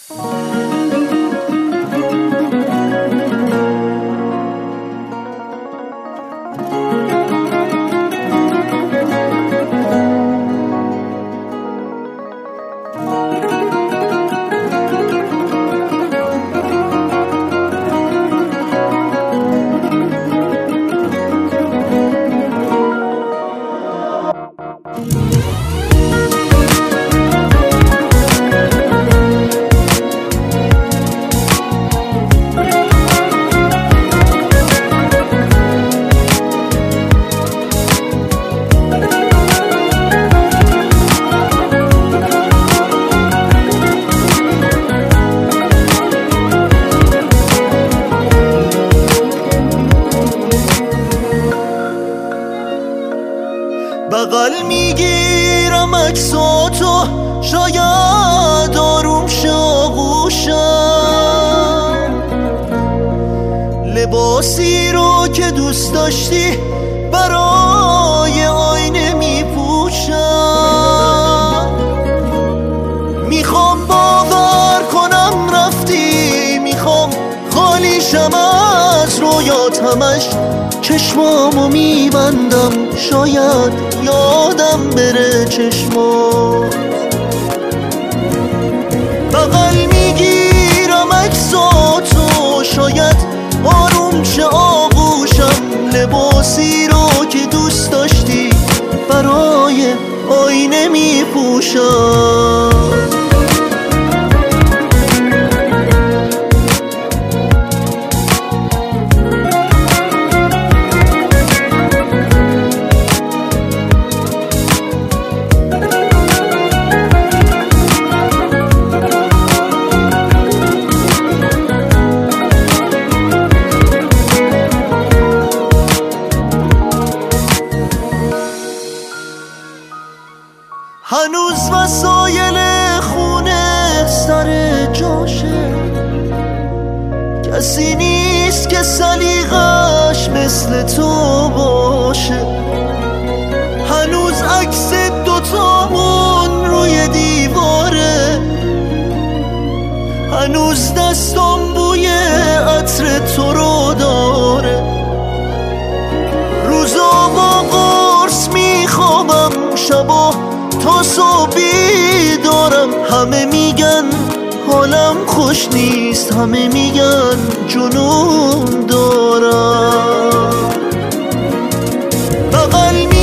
بغل میگیرم عکساتو شاید آروم شه آغوشم، لباسی رو که دوست داشتی برای آینه میپوشم. میخوام باور کنم رفتی، میخوام خالیشم از رویات، همش چشمامو میبندم شاید یادم بره چشمات. بغل میگیرم عکساتو شاید آروم شه آغوشم، لباسی رو که دوست داشتی برای آینه میپوشم. هنوز وسایل خونه سر جاشه، کسی نیست که سلیقش مثل تو باشه. هنوز عکس دوتامون روی دیواره، هنوز دستام بوی عطر تو رو داره. روزا با قرص میخوابم، شبا تا صبحی دارم. همه میگن حالم خوش نیست، همه میگن جنون دارم. بغل